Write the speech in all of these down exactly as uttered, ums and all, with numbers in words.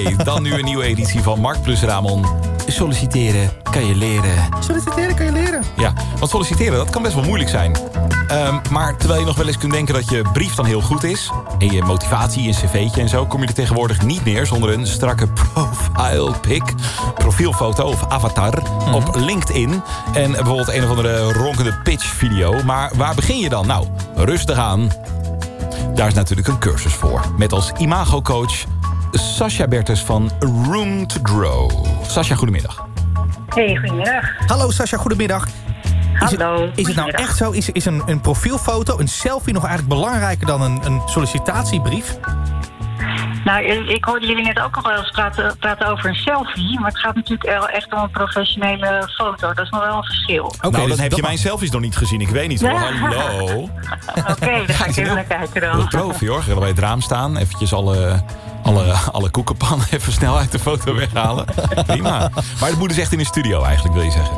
Oké, dan nu een nieuwe editie van Mark plus Ramon. Solliciteren kan je leren. Solliciteren kan je leren. Ja, want solliciteren, dat kan best wel moeilijk zijn. Um, maar terwijl je nog wel eens kunt denken dat je brief dan heel goed is... en je motivatie, je cv'tje en zo... kom je er tegenwoordig niet meer zonder een strakke profile pic... profielfoto of avatar mm-hmm. op LinkedIn... en bijvoorbeeld een of andere ronkende pitch-video. Maar waar begin je dan? Nou, rustig aan. Daar is natuurlijk een cursus voor. Met als imagocoach Sascha Bertens van Room to Grow. Sascha, goedemiddag. Hey, goedemiddag. Hallo Sascha, goedemiddag. Is Hallo. Het, is het nou echt zo? Is, is een, een profielfoto, een selfie nog eigenlijk belangrijker dan een, een sollicitatiebrief? Nou, ik hoorde jullie net ook nog wel eens praten, praten over een selfie. Maar het gaat natuurlijk echt om een professionele foto. Dat is nog wel een verschil. Oké, nou, dan heb je mijn selfies nog niet gezien. Ik weet niet hoor. Hallo. Oké, okay, dan ga ik even naar kijken dan. Een profi hoor. Ga bij het raam staan. Eventjes alle, alle, alle koekenpannen even snel uit de foto weghalen. Prima. Maar het moet dus echt in de studio eigenlijk, wil je zeggen?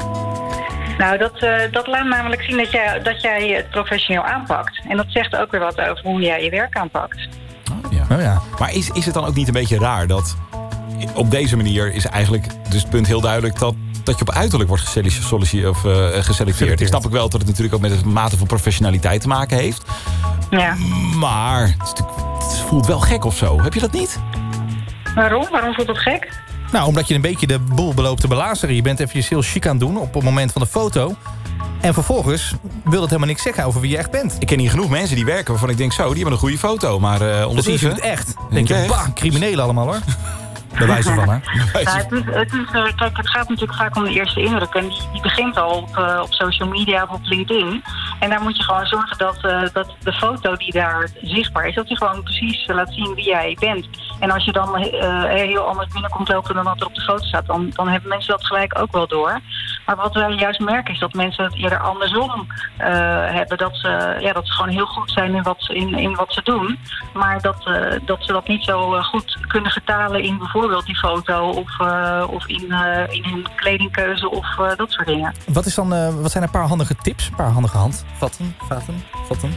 Nou, dat, uh, dat laat namelijk zien dat jij, dat jij het professioneel aanpakt. En dat zegt ook weer wat over hoe jij je werk aanpakt. Oh, ja. Oh, ja. Maar is, is het dan ook niet een beetje raar dat... op deze manier is eigenlijk dus het punt heel duidelijk... dat, dat je op uiterlijk wordt geselecteerd, of, uh, geselecteerd. Ik snap ook wel dat het natuurlijk ook met een mate van professionaliteit te maken heeft. Ja. Maar het, het voelt wel gek of zo. Heb je dat niet? Waarom? Waarom voelt het gek? Nou, omdat je een beetje de boel beloopt te belazeren. Je bent even heel chic aan het doen op het moment van de foto. En vervolgens wil dat helemaal niks zeggen over wie je echt bent. Ik ken hier genoeg mensen die werken waarvan ik denk... zo, die hebben een goede foto, maar uh, ondertussen... Dat is het echt. Denk je, bah, criminelen allemaal hoor. Bij wijze van, hè? Nou, het is, het is, kijk, het gaat natuurlijk vaak om de eerste indruk. En die, die begint al op, uh, op social media of op LinkedIn. En daar moet je gewoon zorgen dat, uh, dat de foto die daar zichtbaar is... dat je gewoon precies laat zien wie jij bent. En als je dan uh, heel anders binnenkomt lopen dan wat er op de foto staat... dan, dan hebben mensen dat gelijk ook wel door. Maar wat wij juist merken is dat mensen het eerder andersom uh, hebben. Dat ze, ja, dat ze gewoon heel goed zijn in wat, in, in wat ze doen. Maar dat, uh, dat ze dat niet zo uh, goed kunnen vertalen in bijvoorbeeld... die foto of, uh, of in, uh, in hun kledingkeuze of uh, dat soort dingen. Wat, is dan, uh, wat zijn een paar handige tips? Een paar handige handvatten? Vatten? Vatten?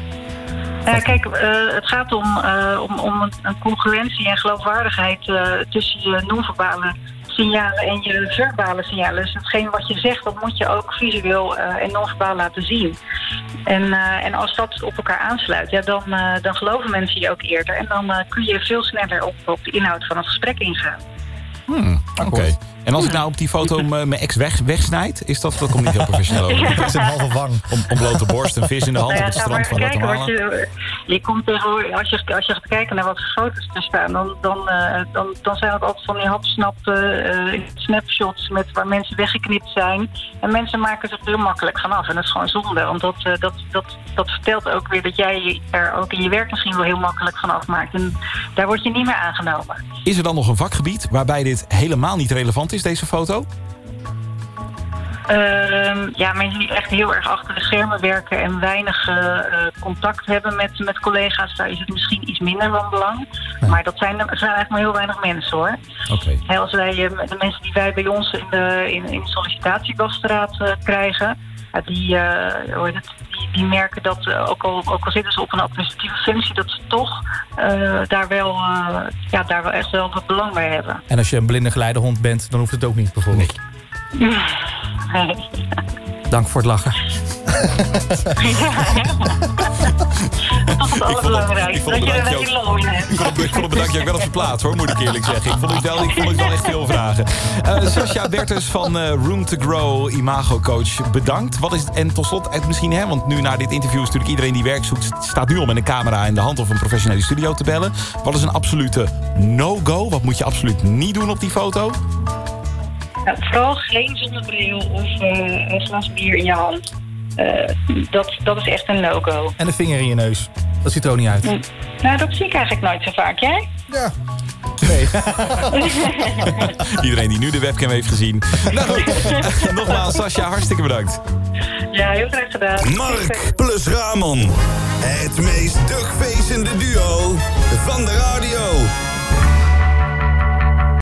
Uh, kijk, uh, het gaat om, uh, om, om een congruentie en geloofwaardigheid uh, tussen je non-verbale signalen en je verbale signalen. Dus hetgeen wat je zegt, dat moet je ook visueel uh, en non-verbaal laten zien. En, uh, en als dat op elkaar aansluit, ja, dan, uh, dan geloven mensen je ook eerder. En dan uh, kun je veel sneller op, op de inhoud van het gesprek ingaan. Hmm, Oké. Okay. En als ik nou op die foto mijn ex weg, wegsnijd, is dat, dat komt niet heel professioneel over. Ja. Dat is een halve wang. Om, om blote borst, een vis in de hand nou ja, op het strand van Guatemala. Je, je komt tegenwoordig, als je, als je gaat kijken naar wat voor foto's er staan, dan, dan, uh, dan, dan zijn het altijd van die hapsnapte uh, snapshots met waar mensen weggeknipt zijn. En mensen maken zich er heel makkelijk vanaf. En dat is gewoon zonde, want dat, uh, dat, dat, dat vertelt ook weer dat jij er ook in je werk misschien wel heel makkelijk vanaf maakt. En daar word je niet meer aangenomen. Is er dan nog een vakgebied waarbij dit helemaal niet relevant is, deze foto? Uh, ja, mensen die echt heel erg achter de schermen werken en weinig uh, contact hebben met, met collega's, daar is het misschien iets minder van belang. Ja. Maar dat zijn, er zijn eigenlijk maar heel weinig mensen hoor. Okay. Hey, als wij de mensen die wij bij ons in de, in, in de sollicitatiebasstraat uh, krijgen, uh, die, uh, hoe heet het, die, die merken dat, uh, ook, al, ook al zitten ze op een administratieve functie, dat ze toch uh, daar, wel, uh, ja, daar wel echt wel wat belang bij hebben. En als je een blinde geleidehond bent, dan hoeft het ook niet bijvoorbeeld. Nee. Nee. Dank voor het lachen. Ja, dat is het allerbelangrijkste. Dat je er een beetje loon in hebt. Ik vond het bedankje ook wel op zijn plaats, hoor, moet ik eerlijk zeggen. Ik vond het wel, ik vond het wel echt veel vragen. Uh, Sascha Bertens van uh, Room to Grow, imagocoach, bedankt. Wat is het, en tot slot, misschien, hè, want nu na dit interview is natuurlijk iedereen die werk zoekt, staat nu al met een camera in de hand of een professionele studio te bellen. Wat is een absolute no-go? Wat moet je absoluut niet doen op die foto? Nou, vooral geen zonnebril of uh, een glas bier in je hand. Uh, dat, dat is echt een no-go. En een vinger in je neus. Dat ziet er ook niet uit. Mm. Nou, dat zie ik eigenlijk nooit zo vaak. Jij? Ja. Nee. Iedereen die nu de webcam heeft gezien. Nou goed, nogmaals, Sascha, hartstikke bedankt. Ja, heel graag gedaan. Mark plus Ramon. Het meest drukfeestende duo van de radio.